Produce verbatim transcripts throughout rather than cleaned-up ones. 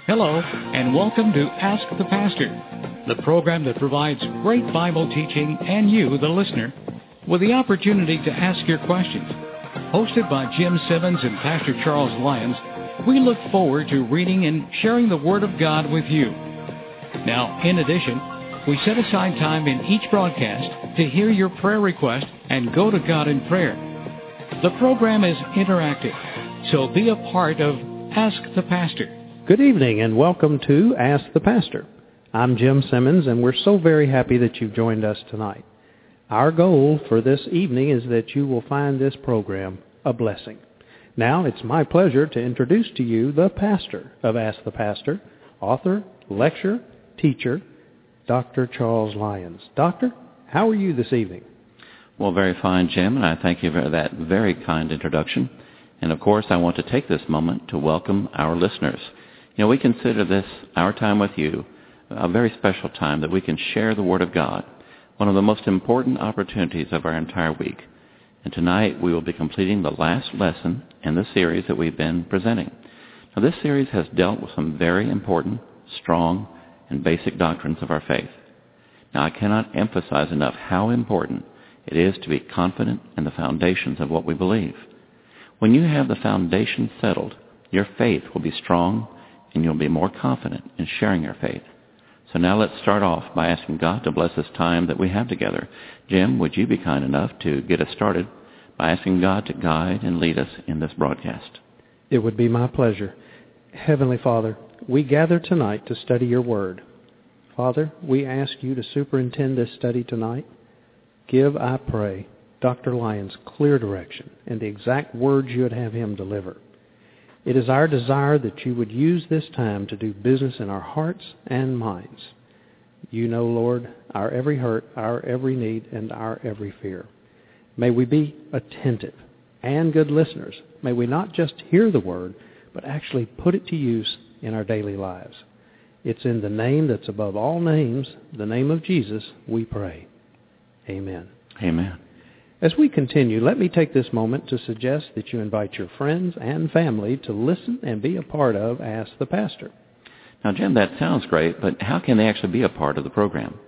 Hello, and welcome to Ask the Pastor, the program that provides great Bible teaching and you, the listener, with the opportunity to ask your questions. Hosted by Jim Simmons and Pastor Charles Lyons, we look forward to reading and sharing the Word of God with you. Now, in addition, we set aside time in each broadcast to hear your prayer request and go to God in prayer. The program is interactive, so be a part of Ask the Pastor. Good evening and welcome to Ask the Pastor. I'm Jim Simmons and we're so very happy that you've joined us tonight. Our goal for this evening is that you will find this program a blessing. Now it's my pleasure to introduce to you the pastor of Ask the Pastor, author, lecturer, teacher, Doctor Charles Lyons. Doctor, how are you this evening? Well, very fine, Jim, and I thank you for that very kind introduction. And of course, I want to take this moment to welcome our listeners. You know, we consider this, our time with you, a very special time that we can share the Word of God, one of the most important opportunities of our entire week. And tonight we will be completing the last lesson in the series that we've been presenting. Now, this series has dealt with some very important, strong, and basic doctrines of our faith. Now, I cannot emphasize enough how important it is to be confident in the foundations of what we believe. When you have the foundation settled, your faith will be strong and you'll be more confident in sharing your faith. So now let's start off by asking God to bless this time that we have together. Jim, would you be kind enough to get us started by asking God to guide and lead us in this broadcast? It would be my pleasure. Heavenly Father, we gather tonight to study your word. Father, we ask you to superintend this study tonight. Give, I pray, Doctor Lyons clear direction and the exact words you would have him deliver. It is our desire that you would use this time to do business in our hearts and minds. You know, Lord, our every hurt, our every need, and our every fear. May we be attentive and good listeners. May we not just hear the word, but actually put it to use in our daily lives. It's in the name that's above all names, the name of Jesus, we pray. Amen. Amen. As we continue, let me take this moment to suggest that you invite your friends and family to listen and be a part of Ask the Pastor. Now, Jim, that sounds great, but how can they actually be a part of the program?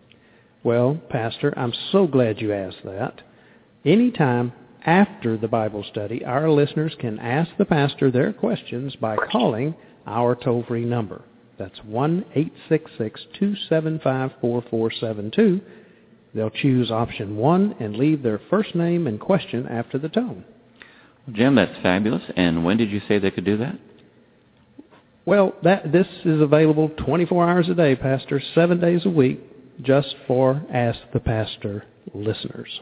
Well, Pastor, I'm so glad you asked that. Anytime after the Bible study, our listeners can ask the pastor their questions by calling our toll-free number. That's one eight six six, two seven five, four four seven two. They'll choose option one and leave their first name and question after the tone. Jim, that's fabulous. And when did you say they could do that? Well, that this is available twenty-four hours a day, Pastor, seven days a week, just for Ask the Pastor listeners.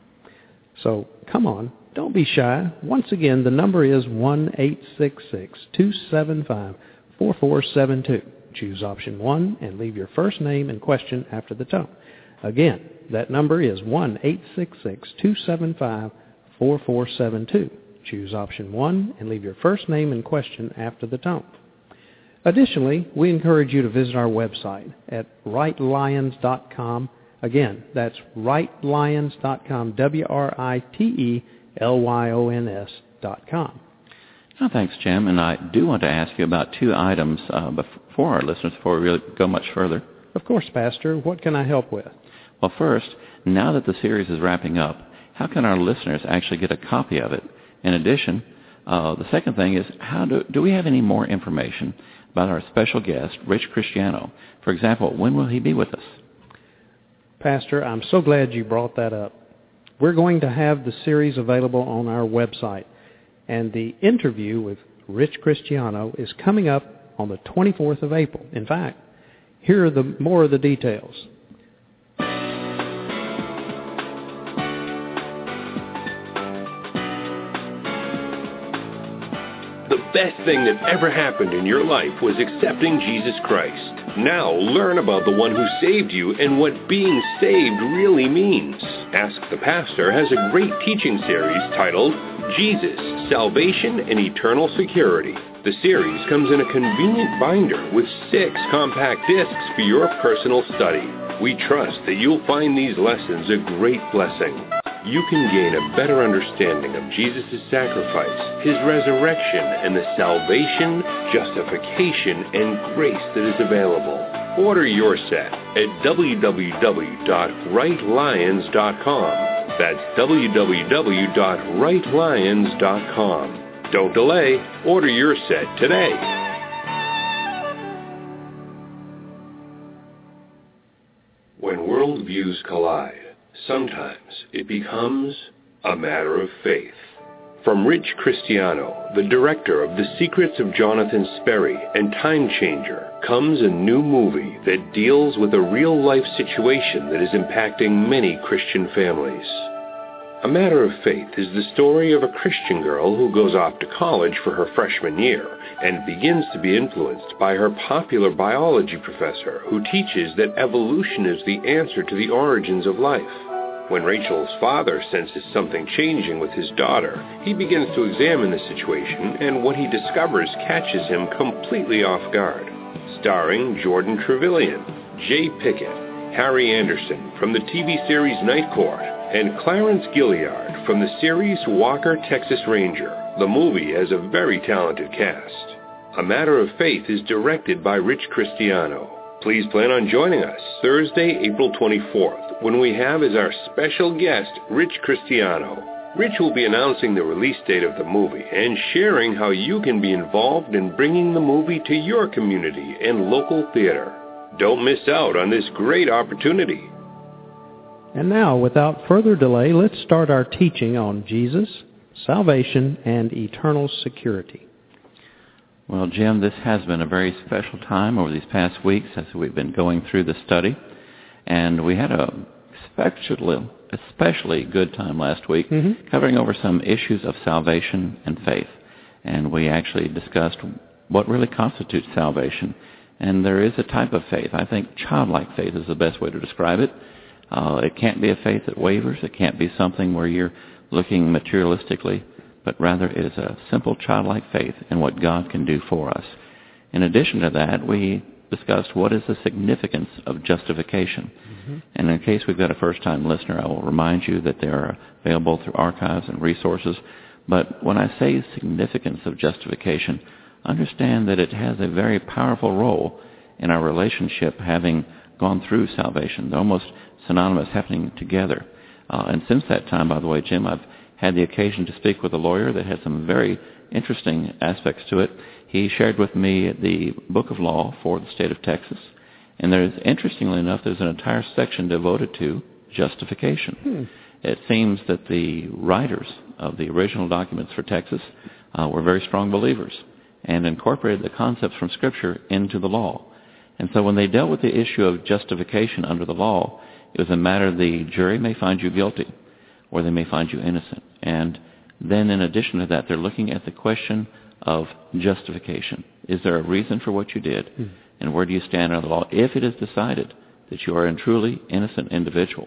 So come on, don't be shy. Once again, the number is one eight six six, two seven five, four four seven two. Choose option one and leave your first name and question after the tone. Again, that number is one eight six six, two seven five, four four seven two. Choose option one and leave your first name and question after the tone. Additionally, we encourage you to visit our website at right lyons dot com. Again, that's right lyons dot com, W R I T E L Y O N S dot com. Oh, thanks, Jim. And I do want to ask you about two items uh, for our listeners before we really go much further. Of course, Pastor. What can I help with? Well, first, now that the series is wrapping up, how can our listeners actually get a copy of it? In addition, uh, the second thing is, how do, do we have any more information about our special guest, Rich Cristiano? For example, when will he be with us? Pastor, I'm so glad you brought that up. We're going to have the series available on our website, and the interview with Rich Cristiano is coming up on the twenty-fourth of April. In fact, here are the more of the details. The best thing that ever happened in your life was accepting Jesus Christ. Now learn about the one who saved you and what being saved really means. Ask the Pastor has a great teaching series titled Jesus, Salvation and Eternal Security. The series comes in a convenient binder with six compact discs for your personal study. We trust that you'll find these lessons a great blessing. you can gain a better understanding of Jesus' sacrifice, his resurrection, and the salvation, justification, and grace that is available. Order your set at w w w dot right lions dot com. That's w w w dot right lions dot com. Don't delay. Order your set today. When worldviews collide, sometimes it becomes a matter of faith. From Rich Cristiano, the director of The Secrets of Jonathan Sperry and Time Changer, comes a new movie that deals with a real-life situation that is impacting many Christian families. A Matter of Faith is the story of a Christian girl who goes off to college for her freshman year and begins to be influenced by her popular biology professor who teaches that evolution is the answer to the origins of life. When Rachel's father senses something changing with his daughter, he begins to examine the situation, and what he discovers catches him completely off guard. Starring Jordan Trevelyan, Jay Pickett, Harry Anderson from the T V series Night Court, and Clarence Gilliard from the series Walker, Texas Ranger. The movie has a very talented cast. A Matter of Faith is directed by Rich Cristiano. Please plan on joining us Thursday, April twenty-fourth, when we have as our special guest Rich Cristiano. Rich will be announcing the release date of the movie and sharing how you can be involved in bringing the movie to your community and local theater. Don't miss out on this great opportunity. And now, without further delay, let's start our teaching on Jesus, salvation, and eternal security. Well, Jim, this has been a very special time over these past weeks as we've been going through the study. And we had a especially, especially good time last week mm-hmm. covering over some issues of salvation and faith. And we actually discussed what really constitutes salvation. And there is a type of faith. I think childlike faith is the best way to describe it. Uh, it can't be a faith that wavers. It can't be something where you're looking materialistically, but rather it is a simple childlike faith in what God can do for us. In addition to that, we discussed what is the significance of justification. Mm-hmm. And in case we've got a first-time listener, I will remind you that they are available through archives and resources. But when I say significance of justification, understand that it has a very powerful role in our relationship having gone through salvation. They're almost synonymous, happening together. Uh, and since that time, by the way, Jim, I've had the occasion to speak with a lawyer that had some very interesting aspects to it. He shared with me the book of law for the state of Texas. And there's, interestingly enough, there's an entire section devoted to justification. Hmm. It seems that the writers of the original documents for Texas uh, were very strong believers and incorporated the concepts from Scripture into the law. And so when they dealt with the issue of justification under the law, it was a matter the jury may find you guilty or they may find you innocent. And then in addition to that, they're looking at the question of justification. Is there a reason for what you did? Hmm. And where do you stand under the law? If it is decided that you are a truly innocent individual,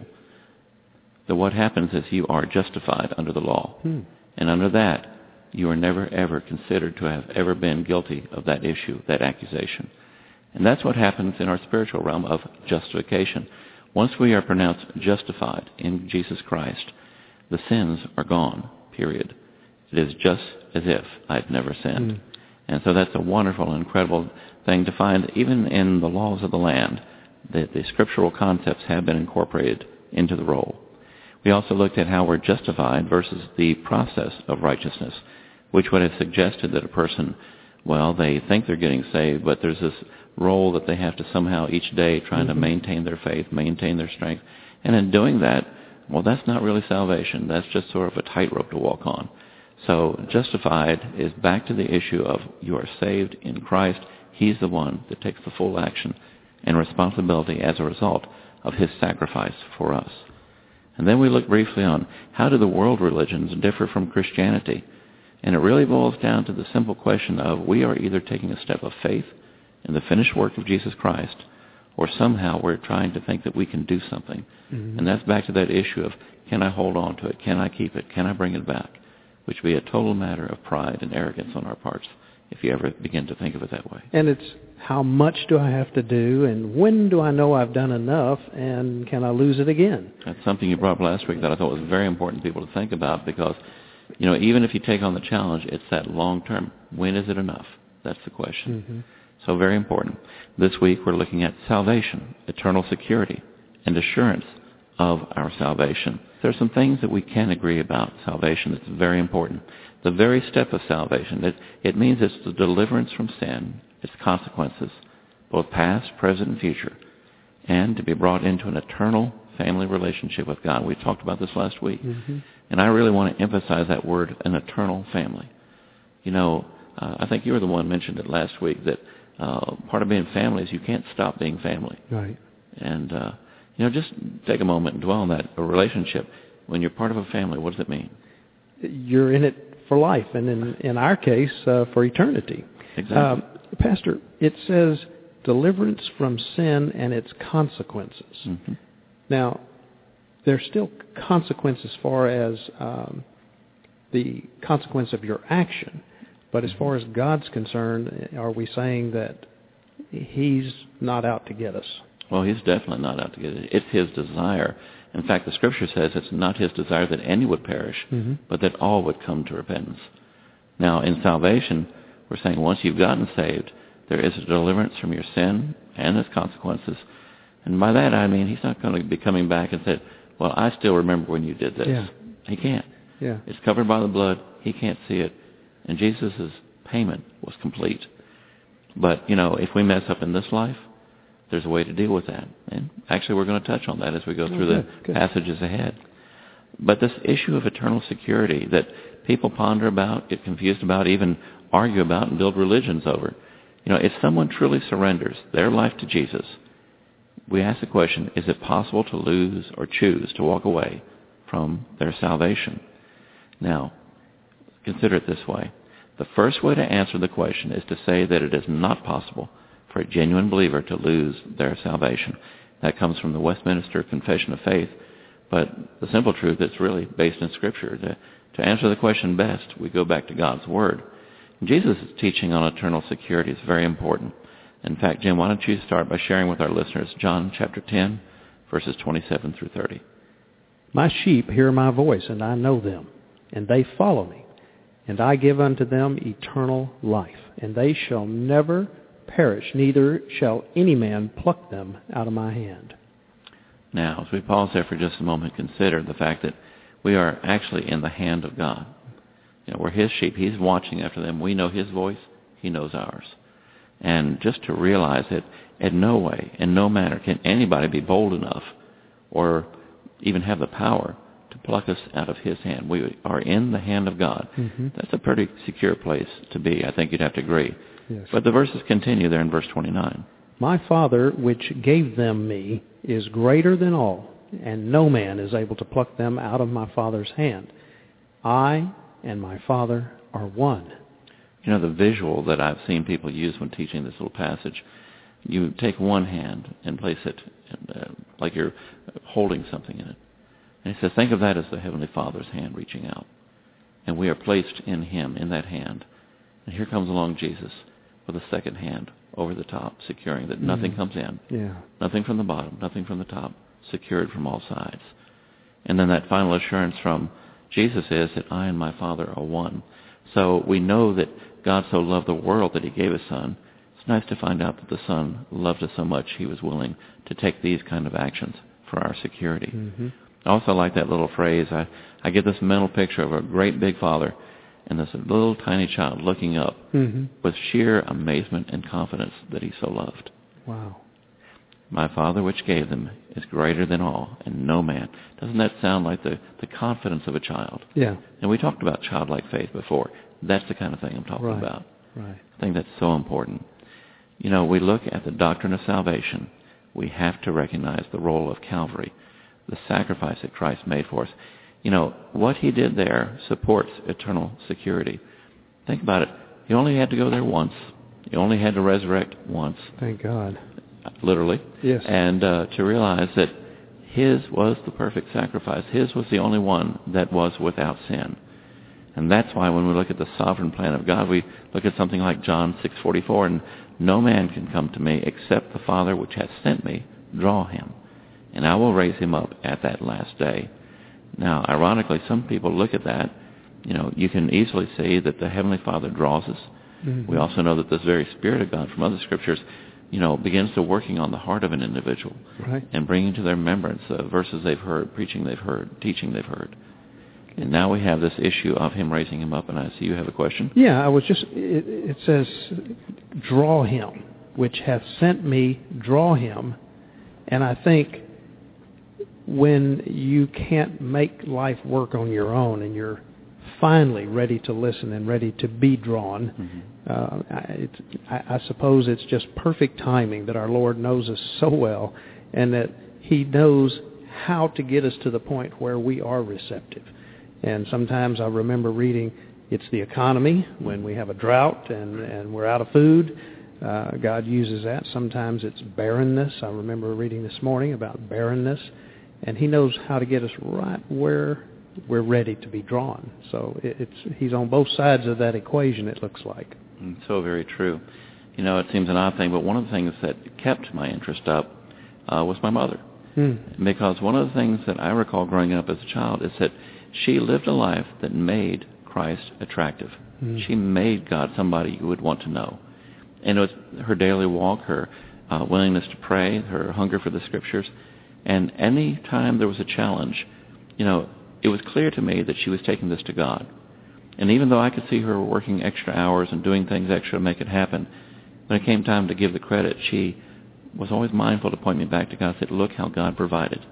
then what happens is you are justified under the law. Hmm. And under that, you are never, ever considered to have ever been guilty of that issue, that accusation. And that's what happens in our spiritual realm of justification. Once we are pronounced justified in Jesus Christ, the sins are gone, period. It is just as if I'd never sinned. Mm. And so that's a wonderful and incredible thing to find, even in the laws of the land, that the scriptural concepts have been incorporated into the role. We also looked at how we're justified versus the process of righteousness, which would have suggested that a person, well, they think they're getting saved, but there's this role that they have to somehow each day trying mm-hmm. to maintain their faith, maintain their strength. And in doing that, well, that's not really salvation. That's just sort of a tightrope to walk on. So justified is back to the issue of you are saved in Christ. He's the one that takes the full action and responsibility as a result of his sacrifice for us. And then we look briefly on how do the world religions differ from Christianity. And it really boils down to the simple question of we are either taking a step of faith in the finished work of Jesus Christ, or somehow we're trying to think that we can do something. Mm-hmm. And that's back to that issue of can I hold on to it? Can I keep it? Can I bring it back? Which would be a total matter of pride and arrogance on our parts if you ever begin to think of it that way. And it's how much do I have to do, and when do I know I've done enough, and can I lose it again? That's something you brought up last week that I thought was very important for people to think about, because, you know, even if you take on the challenge, it's that long term. When is it enough? That's the question. Mm-hmm. So very important. This week we're looking at salvation, eternal security, and assurance of our salvation. There's some things that we can agree about salvation that's very important. The very step of salvation, it, it means it's the deliverance from sin, its consequences, both past, present, and future, and to be brought into an eternal family relationship with God. We talked about this last week. Mm-hmm. And I really want to emphasize that word, an eternal family. You know, uh, I think you were the one who mentioned it last week, that uh, part of being family is you can't stop being family. Right. And, uh, you know, just take a moment and dwell on that, a relationship. When you're part of a family, what does it mean? You're in it for life, and in, in our case, uh, for eternity. Exactly. Um, Pastor, it says deliverance from sin and its consequences. Mm-hmm. Now, there's still consequences as far as um, the consequence of your action, but as far as God's concerned, are we saying that He's not out to get us? Well, He's definitely not out to get us. It's His desire. In fact, the Scripture says it's not His desire that any would perish, mm-hmm. but that all would come to repentance. Now, in salvation, we're saying once you've gotten saved, there is a deliverance from your sin and its consequences. And by that I mean He's not going to be coming back and say, well, I still remember when you did this. Yeah. He can't. Yeah. It's covered by the blood. He can't see it. And Jesus' payment was complete. But, you know, if we mess up in this life, there's a way to deal with that. And actually we're going to touch on that as we go through oh, good, the good. passages ahead. But this issue of eternal security that people ponder about, get confused about, even argue about and build religions over. You know, if someone truly surrenders their life to Jesus, we ask the question, is it possible to lose or choose to walk away from their salvation? Now, consider it this way. The first way to answer the question is to say that it is not possible for a genuine believer to lose their salvation. That comes from the Westminster Confession of Faith, but the simple truth is really based in Scripture. To, to answer the question best, we go back to God's Word. Jesus' teaching on eternal security is very important. In fact, Jim, why don't you start by sharing with our listeners John chapter ten, verses twenty-seven through thirty. My sheep hear my voice, and I know them, and they follow me. And I give unto them eternal life, and they shall never perish, neither shall any man pluck them out of my hand. Now, as we pause there for just a moment, consider the fact that we are actually in the hand of God. You know, we're His sheep. He's watching after them. We know His voice. He knows ours. And just to realize that in no way, in no manner, can anybody be bold enough or even have the power to pluck us out of His hand. We are in the hand of God. Mm-hmm. That's a pretty secure place to be. I think you'd have to agree. Yes. But the verses continue there in verse twenty-nine. My Father, which gave them me, is greater than all, and no man is able to pluck them out of my Father's hand. I and my Father are one. You know, the visual that I've seen people use when teaching this little passage, you take one hand and place it in, uh, like you're holding something in it. And he says, think of that as the Heavenly Father's hand reaching out. And we are placed in Him, in that hand. And here comes along Jesus with a second hand over the top, securing that nothing mm. comes in. Yeah. Nothing from the bottom, nothing from the top, secured from all sides. And then that final assurance from Jesus is that I and my Father are one. So we know that God so loved the world that He gave His Son. It's nice to find out that the Son loved us so much He was willing to take these kind of actions for our security. Mm-hmm. I also like that little phrase. I, I get this mental picture of a great big Father and this little tiny child looking up mm-hmm. with sheer amazement and confidence that He so loved. Wow. My Father which gave them is greater than all, and no man. Doesn't that sound like the, the confidence of a child? Yeah. And we talked about childlike faith before. That's the kind of thing I'm talking right. about. Right. I think that's so important. You know, we look at the doctrine of salvation. We have to recognize the role of Calvary, the sacrifice that Christ made for us. You know, what He did there supports eternal security. Think about it. He only had to go there once. He only had to resurrect once. Thank God. Literally. Yes. And uh, to realize that His was the perfect sacrifice. His was the only one that was without sin. And that's why when we look at the sovereign plan of God, we look at something like John six forty-four, and no man can come to me except the Father which hath sent me draw him, and I will raise him up at that last day. Now, ironically, some people look at that. You know, you can easily see that the Heavenly Father draws us. Mm-hmm. We also know that this very Spirit of God from other scriptures, you know, begins to working on the heart of an individual, right, and bringing to their remembrance the verses they've heard, preaching they've heard, teaching they've heard. And now we have this issue of him raising him up, and I see you have a question. Yeah, I was just, it, it says, draw him, which hath sent me, draw him. And I think when you can't make life work on your own and you're finally ready to listen and ready to be drawn, mm-hmm. uh, it's, I, I suppose it's just perfect timing that our Lord knows us so well, and that he knows how to get us to the point where we are receptive. And sometimes I remember reading, it's the economy, when we have a drought and, and we're out of food. Uh, God uses that. Sometimes it's barrenness. I remember reading this morning about barrenness. And he knows how to get us right where we're ready to be drawn. So it, it's he's on both sides of that equation, it looks like. And so very true. You know, it seems an odd thing, but one of the things that kept my interest up uh, was my mother. Hmm. Because one of the things that I recall growing up as a child is that she lived a life that made Christ attractive. Mm. She made God somebody you would want to know. And it was her daily walk, her uh, willingness to pray, her hunger for the Scriptures. And any time there was a challenge, you know, it was clear to me that she was taking this to God. And even though I could see her working extra hours and doing things extra to make it happen, when it came time to give the credit, she was always mindful to point me back to God and said, look how God provided.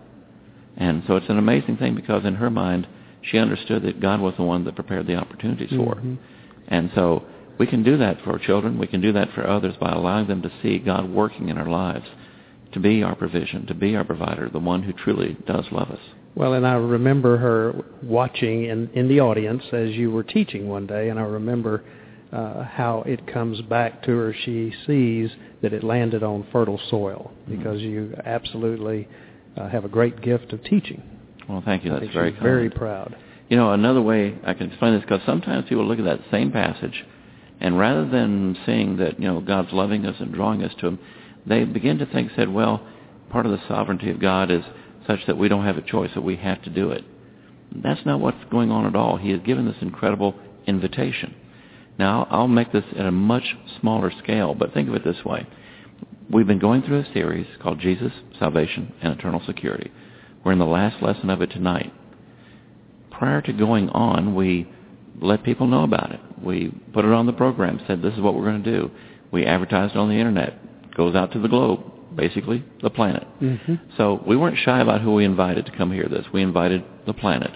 And so it's an amazing thing, because in her mind, she understood that God was the one that prepared the opportunities for her. Mm-hmm. And so we can do that for our children. We can do that for others by allowing them to see God working in our lives, to be our provision, to be our provider, the one who truly does love us. Well, and I remember her watching in, in the audience as you were teaching one day, and I remember uh, how it comes back to her. She sees that it landed on fertile soil, because mm-hmm. you absolutely uh, have a great gift of teaching. Well, thank you. That's very kind. Very proud. You know, another way I can explain this, because sometimes people look at that same passage, and rather than seeing that, you know, God's loving us and drawing us to him, they begin to think, said, well, part of the sovereignty of God is such that we don't have a choice, that we have to do it. That's not what's going on at all. He has given this incredible invitation. Now, I'll make this at a much smaller scale, but think of it this way. We've been going through a series called Jesus, Salvation, and Eternal Security. We're in the last lesson of it tonight. Prior to going on, we let people know about it. We put it on the program, said this is what we're going to do. We advertised it on the internet. It goes out to the globe, basically the planet. Mm-hmm. So we weren't shy about who we invited to come hear this. We invited the planet.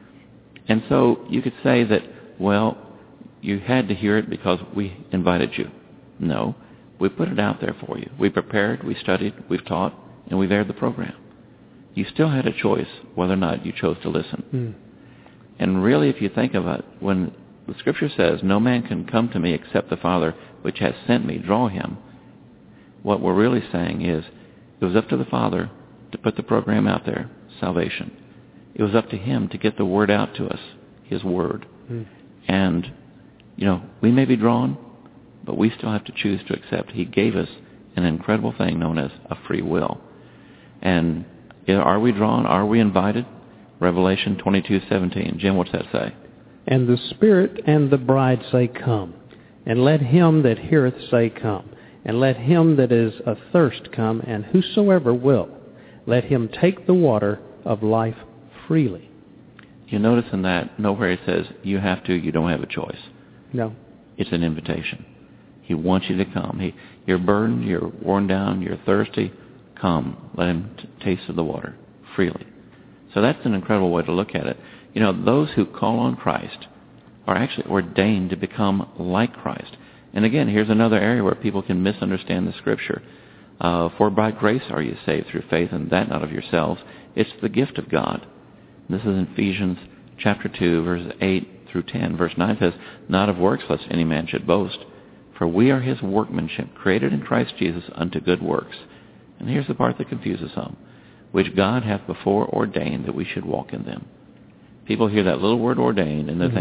And so you could say that, well, you had to hear it because we invited you. No, we put it out there for you. We prepared, we studied, we've taught, and we've aired the program. You still had a choice whether or not you chose to listen. Mm. And really, if you think of it, when the Scripture says, no man can come to me except the Father which has sent me, draw him, what we're really saying is, it was up to the Father to put the program out there, salvation. It was up to him to get the word out to us, his word. Mm. And, you know, we may be drawn, but we still have to choose to accept. He gave us an incredible thing known as a free will. And are we drawn? Are we invited? Revelation twenty-two seventeen. Jim, what's that say? And the Spirit and the bride say, come. And let him that heareth say, come. And let him that is athirst come, and whosoever will, let him take the water of life freely. You notice in that, nowhere it says, you have to, you don't have a choice. No. It's an invitation. He wants you to come. He, you're burdened, you're worn down, you're thirsty. Come, let him t- taste of the water freely. So that's an incredible way to look at it. You know, those who call on Christ are actually ordained to become like Christ. And again, here's another area where people can misunderstand the Scripture. Uh, For by grace are you saved through faith, and that not of yourselves. It's the gift of God. This is in Ephesians chapter two, verses eight through ten. Verse nine says, not of works, lest any man should boast. For we are his workmanship, created in Christ Jesus unto good works. And here's the part that confuses some, which God hath before ordained that we should walk in them. People hear that little word ordained, and they mm-hmm. think,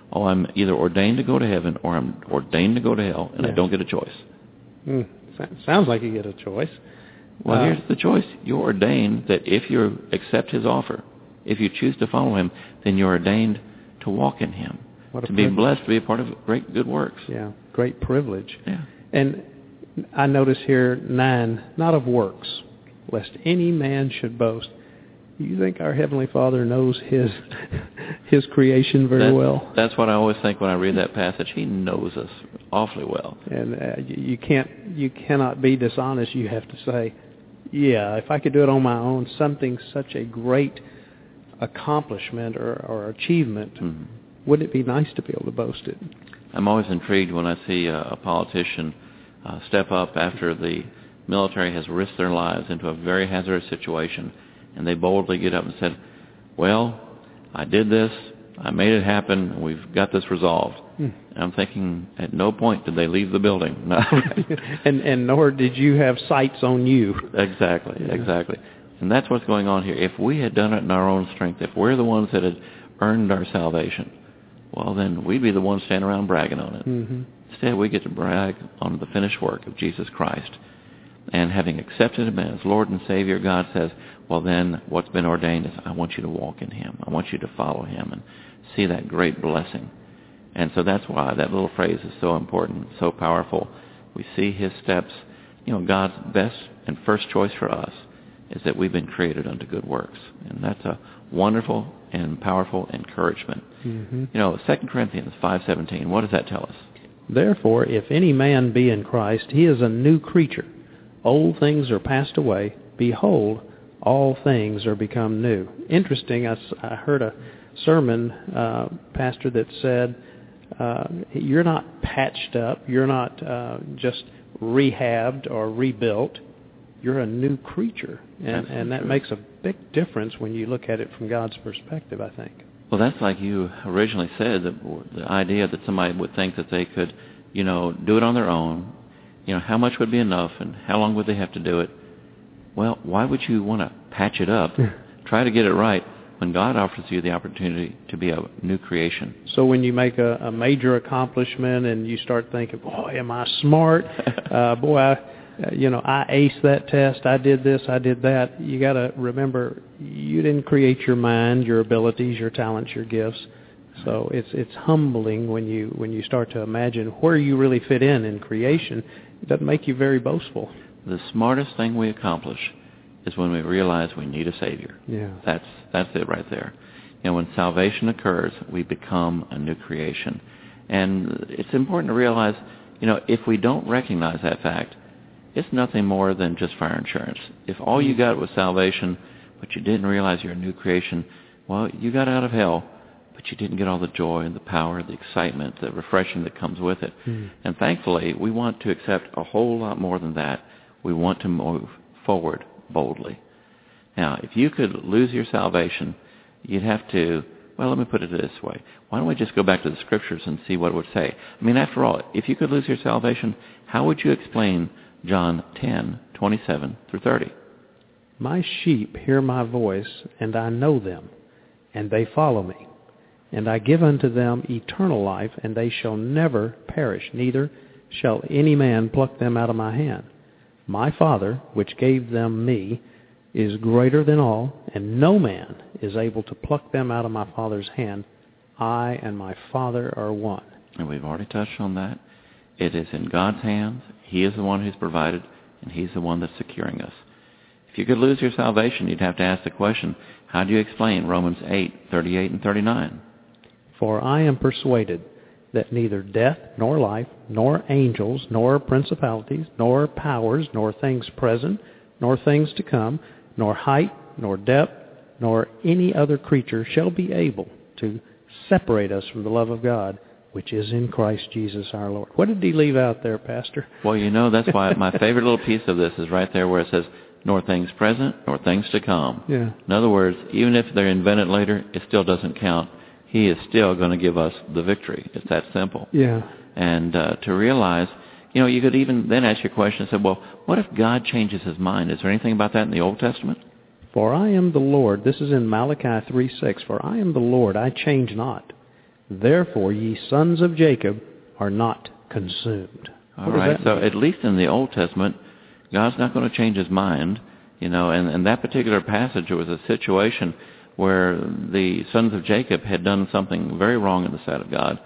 oh, I'm either ordained to go to heaven or I'm ordained to go to hell, and yeah. I don't get a choice. Mm, sounds like you get a choice. Well, uh, here's the choice. You're ordained that if you accept his offer, if you choose to follow him, then you're ordained to walk in him, what a to privilege. be blessed, to be a part of great good works. Yeah, great privilege. Yeah. And I notice here, nine, not of works, lest any man should boast. You think our Heavenly Father knows His His creation very that's, well? That's what I always think when I read that passage. He knows us awfully well. And uh, you can't, you cannot be dishonest. You have to say, yeah, if I could do it on my own, something such a great accomplishment or, or achievement, mm-hmm. wouldn't it be nice to be able to boast it? I'm always intrigued when I see a, a politician uh, step up after the military has risked their lives into a very hazardous situation, and they boldly get up and said, well, I did this, I made it happen, we've got this resolved. Mm. And I'm thinking, at no point did they leave the building. No. and, and nor did you have sights on you. Exactly, yeah. exactly. And that's what's going on here. If we had done it in our own strength, if we're the ones that had earned our salvation, well, then we'd be the ones standing around bragging on it. Mm-hmm. Instead, we get to brag on the finished work of Jesus Christ. And having accepted him as Lord and Savior, God says, well, then what's been ordained is I want you to walk in him. I want you to follow him and see that great blessing. And so that's why that little phrase is so important, so powerful. We see his steps. You know, God's best and first choice for us is that we've been created unto good works. And that's a wonderful and powerful encouragement. Mm-hmm. You know, Second Corinthians five seventeen, what does that tell us? Therefore, if any man be in Christ, he is a new creature. Old things are passed away. Behold, all things are become new. Interesting, I, I heard a sermon, uh, pastor, that said, uh, you're not patched up, you're not uh, just rehabbed or rebuilt, you're a new creature. And, and that makes a big difference when you look at it from God's perspective, I think. Well, that's like you originally said, the, the idea that somebody would think that they could, you know, do it on their own. You know, how much would be enough and how long would they have to do it? Well, why would you want to patch it up, try to get it right, when God offers you the opportunity to be a new creation? So when you make a, a major accomplishment and you start thinking, boy, am I smart? uh, boy, I, uh, you know, I aced that test. I did this. I did that. You got to remember, you didn't create your mind, your abilities, your talents, your gifts. So it's it's humbling when you when you start to imagine where you really fit in in creation. It doesn't make you very boastful. The smartest thing we accomplish is when we realize we need a Savior. Yeah. That's that's it right there. And when salvation occurs, we become a new creation. And it's important to realize, you know, if we don't recognize that fact, it's nothing more than just fire insurance. If all you got was salvation, but you didn't realize you're a new creation, well, you got out of hell, but you didn't get all the joy and the power, the excitement, the refreshing that comes with it. Mm. And thankfully, we want to accept a whole lot more than that. We want to move forward boldly. Now, if you could lose your salvation, you'd have to, well, let me put it this way. Why don't we just go back to the Scriptures and see what it would say? I mean, after all, if you could lose your salvation, how would you explain John ten, twenty-seven through thirty? My sheep hear my voice, and I know them, and they follow me. And I give unto them eternal life, and they shall never perish, neither shall any man pluck them out of my hand. My Father, which gave them me, is greater than all, and no man is able to pluck them out of my Father's hand. I and my Father are one. And we've already touched on that. It is in God's hands. He is the one who's provided, and he's the one that's securing us. If you could lose your salvation, you'd have to ask the question, how do you explain Romans eight, thirty-eight and thirty-nine? For I am persuaded that neither death, nor life, nor angels, nor principalities, nor powers, nor things present, nor things to come, nor height, nor depth, nor any other creature shall be able to separate us from the love of God, which is in Christ Jesus our Lord. What did he leave out there, Pastor? Well, you know, that's why my favorite little piece of this is right there where it says, nor things present, nor things to come. Yeah. In other words, even if they're invented later, it still doesn't count. He is still going to give us the victory. It's that simple. Yeah. And uh, to realize, you know, you could even then ask your question and say, well, what if God changes his mind? Is there anything about that in the Old Testament? For I am the Lord. This is in Malachi three six. For I am the Lord, I change not. Therefore, ye sons of Jacob are not consumed. All right, so at least in the Old Testament, God's not going to change his mind, you know, and in that particular passage, it was a situation where the sons of Jacob had done something very wrong in the sight of God,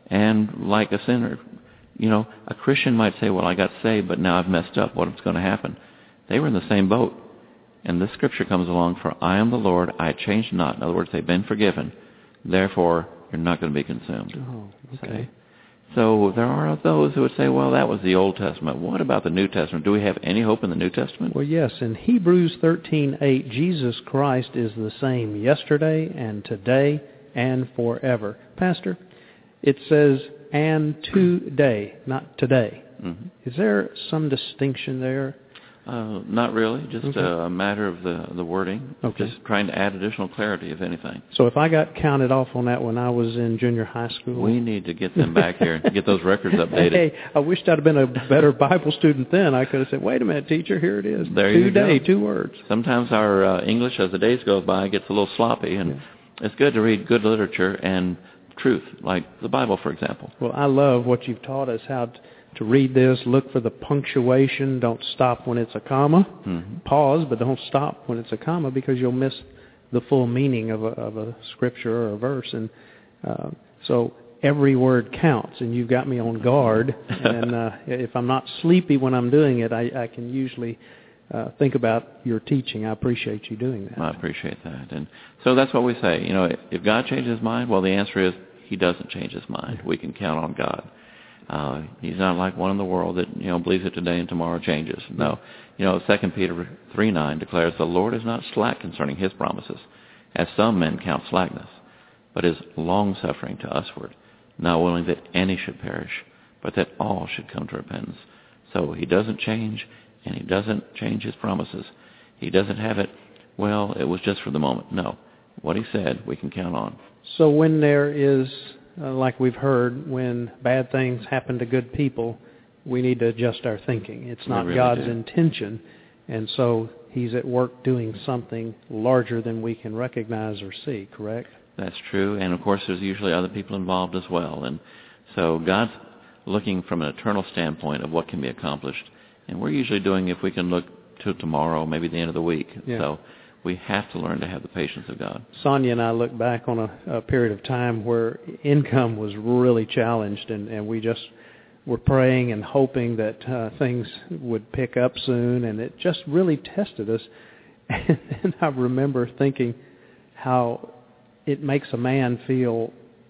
and like a sinner, you know, a Christian might say, well, I got saved, but now I've messed up. What's going to happen? They were in the same boat. And this scripture comes along, for I am the Lord, I change not. In other words, they've been forgiven. Therefore, you're not going to be consumed. Oh, okay. See? So there are those who would say, well, that was the Old Testament. What about the New Testament? Do we have any hope in the New Testament? Well, yes. In Hebrews thirteen eight, Jesus Christ is the same yesterday and today and forever. Pastor, it says, and today, not today. Mm-hmm. Is there some distinction there? Uh, not really, just okay. a matter of the, the wording, okay. just trying to add additional clarity, if anything. So if I got counted off on that when I was in junior high school... We need to get them back here and get those records updated. Hey, I wished I'd have been a better Bible student then. I could have said, wait a minute, teacher, here it is. There you Today, go. two words. Sometimes our uh, English, as the days go by, gets a little sloppy, and yeah. it's good to read good literature and truth, like the Bible, for example. Well, I love what you've taught us, how to... To read this, look for the punctuation. Don't stop when it's a comma. Mm-hmm. Pause, but don't stop when it's a comma, because you'll miss the full meaning of a, of a scripture or a verse. And uh, so every word counts, and you've got me on guard. And uh, if I'm not sleepy when I'm doing it, I, I can usually uh, think about your teaching. I appreciate you doing that. I appreciate that. And so that's what we say. You know, if God changes his mind, well, the answer is he doesn't change his mind. We can count on God. Uh, he's not like one in the world that, you know, believes it today and tomorrow changes. No. You know, Second Peter three nine declares, the Lord is not slack concerning his promises, as some men count slackness, but is long-suffering to usward, not willing that any should perish, but that all should come to repentance. So he doesn't change, and he doesn't change his promises. He doesn't have it, well, it was just for the moment. No. What he said, we can count on. So when there is... Uh, like we've heard, when bad things happen to good people, we need to adjust our thinking. It's not really God's do. intention, and so he's at work doing something larger than we can recognize or see, correct? That's true, and of course there's usually other people involved as well. And so God's looking from an eternal standpoint of what can be accomplished, and we're usually doing, if we can look to tomorrow, maybe the end of the week. Yeah. So we have to learn to have the patience of God. Sonia and I look back on a, a period of time where income was really challenged, and, and we just were praying and hoping that uh, things would pick up soon, and it just really tested us. And, and I remember thinking how it makes a man feel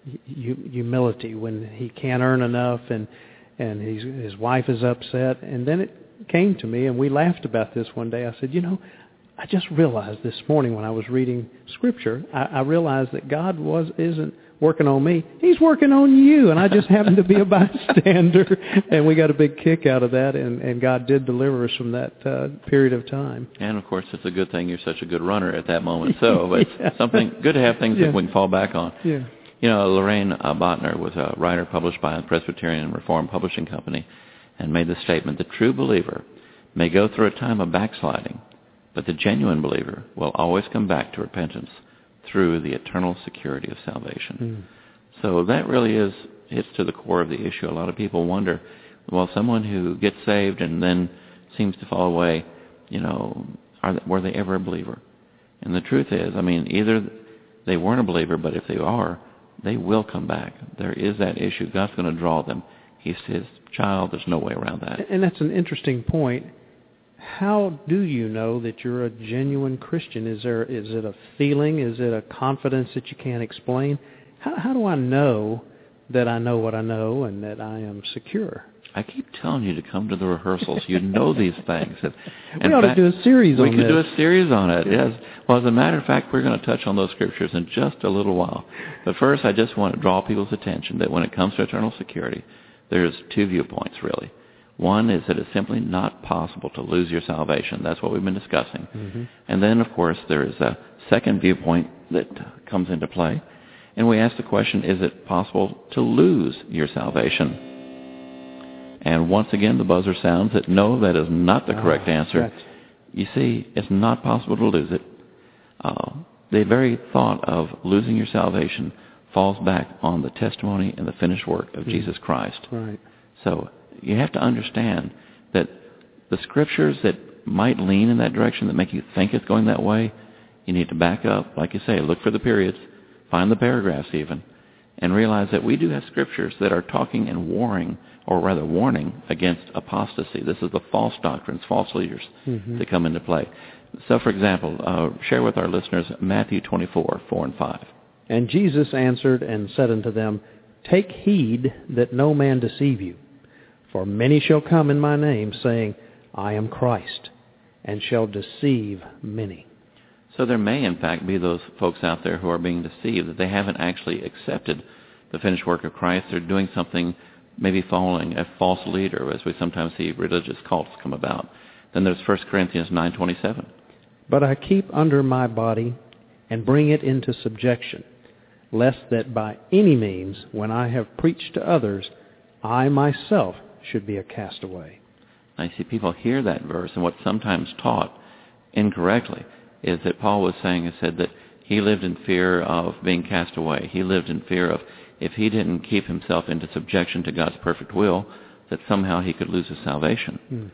hu- humility when he can't earn enough, and, and he's, his wife is upset. And then it came to me, and we laughed about this one day. I said, you know, I just realized this morning when I was reading Scripture, I, I realized that God was isn't working on me. He's working on you, and I just happened to be a bystander. And we got a big kick out of that, and, and God did deliver us from that uh, period of time. And, of course, it's a good thing you're such a good runner at that moment. So it's yeah. something good to have things yeah. that we can fall back on. Yeah. You know, Lorraine uh, Botner was a writer published by the Presbyterian Reformed Publishing Company and made the statement, the true believer may go through a time of backsliding, but the genuine believer will always come back to repentance through the eternal security of salvation. Mm. So that really is hits to the core of the issue. A lot of people wonder, well, someone who gets saved and then seems to fall away, you know, are they, were they ever a believer? And the truth is, I mean, either they weren't a believer, but if they are, they will come back. There is that issue. God's going to draw them. He's his child. There's no way around that. And that's an interesting point. How do you know that you're a genuine Christian? Is there is it a feeling? Is it a confidence that you can't explain? How, how do I know that I know what I know and that I am secure? I keep telling you to come to the rehearsals. You know these things. And we ought fact, to do a series on this. this. We could do a series on it, yes. Well, as a matter of fact, we're going to touch on those scriptures in just a little while. But first, I just want to draw people's attention that when it comes to eternal security, there's two viewpoints, really. One is that it's simply not possible to lose your salvation. That's what we've been discussing. Mm-hmm. And then, of course, there is a second viewpoint that comes into play. And we ask the question, is it possible to lose your salvation? And once again, the buzzer sounds that no, that is not the correct oh, answer. Right. You see, it's not possible to lose it. Uh, the very thought of losing your salvation falls back on the testimony and the finished work of mm. Jesus Christ. Right. So you have to understand that the scriptures that might lean in that direction, that make you think it's going that way, you need to back up, like you say, look for the periods, find the paragraphs even, and realize that we do have scriptures that are talking and warring, or rather warning, against apostasy. This is the false doctrines, false leaders mm-hmm. that come into play. So, for example, uh, share with our listeners Matthew twenty-four, four and five. And Jesus answered and said unto them, Take heed that no man deceive you. For many shall come in my name, saying, I am Christ, and shall deceive many. So there may, in fact, be those folks out there who are being deceived, that they haven't actually accepted the finished work of Christ. They're doing something, maybe following a false leader, as we sometimes see religious cults come about. Then there's First Corinthians nine twenty-seven. But I keep under my body and bring it into subjection, lest that by any means, when I have preached to others, I myself should be a castaway. I see people hear that verse, and what's sometimes taught incorrectly is that Paul was saying, he said that he lived in fear of being cast away. He lived in fear of, if he didn't keep himself into subjection to God's perfect will, that somehow he could lose his salvation. Hmm.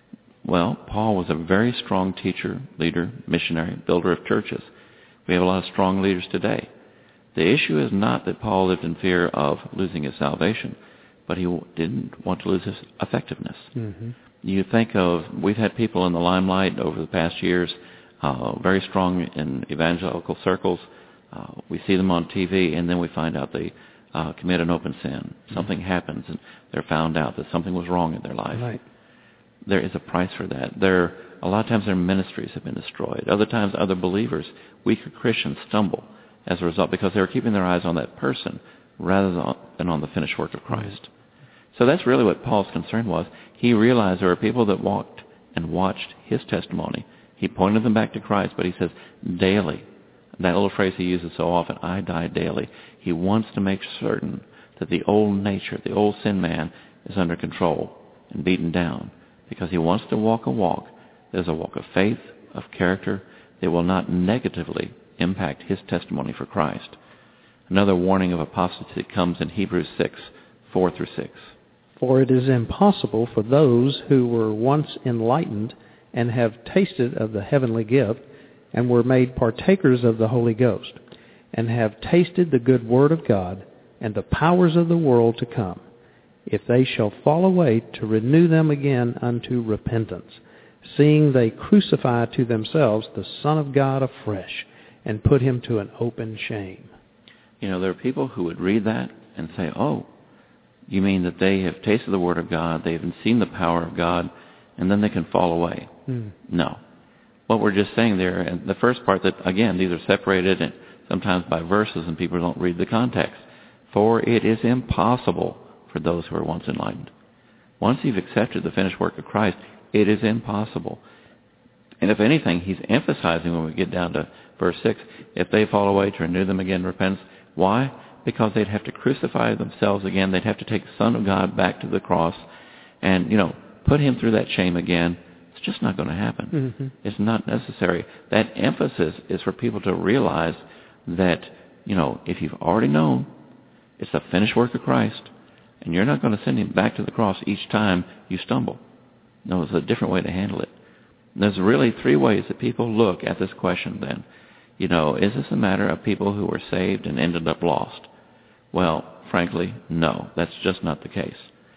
Well, Paul was a very strong teacher, leader, missionary, builder of churches. We have a lot of strong leaders today. The issue is not that Paul lived in fear of losing his salvation, but he didn't want to lose his effectiveness. Mm-hmm. You think of, we've had people in the limelight over the past years, uh, very strong in evangelical circles. Uh, we see them on T V, and then we find out they uh, commit an open sin. Mm-hmm. Something happens, and they're found out that something was wrong in their life. Right. There is a price for that. There, a lot of times their ministries have been destroyed. Other times other believers, weaker Christians, stumble as a result because they were keeping their eyes on that person rather than on the finished work of Christ. So that's really what Paul's concern was. He realized there were people that walked and watched his testimony. He pointed them back to Christ, but he says, daily. That little phrase he uses so often, I die daily. He wants to make certain that the old nature, the old sin man, is under control and beaten down, because he wants to walk a walk. There's a walk of faith, of character, that will not negatively impact his testimony for Christ. Another warning of apostasy comes in Hebrews six, four through six. For it is impossible for those who were once enlightened and have tasted of the heavenly gift and were made partakers of the Holy Ghost and have tasted the good word of God and the powers of the world to come, if they shall fall away, to renew them again unto repentance, seeing they crucify to themselves the Son of God afresh and put him to an open shame. You know, there are people who would read that and say, oh, you mean that they have tasted the Word of God, they have seen the power of God, and then they can fall away. Mm. No. What we're just saying there, and the first part that, again, these are separated and sometimes by verses and people don't read the context. For it is impossible for those who are once enlightened. Once you've accepted the finished work of Christ, it is impossible. And if anything, he's emphasizing when we get down to verse six, if they fall away, to renew them again, repentance. Why? Because they'd have to crucify themselves again. They'd have to take the Son of God back to the cross and, you know, put him through that shame again. It's just not going to happen. Mm-hmm. It's not necessary. That emphasis is for people to realize that, you know, if you've already known it's the finished work of Christ, and you're not going to send him back to the cross each time you stumble. No, there's a different way to handle it. And there's really three ways that people look at this question then. You know, is this a matter of people who were saved and ended up lost? Well, frankly, no. That's just not the case.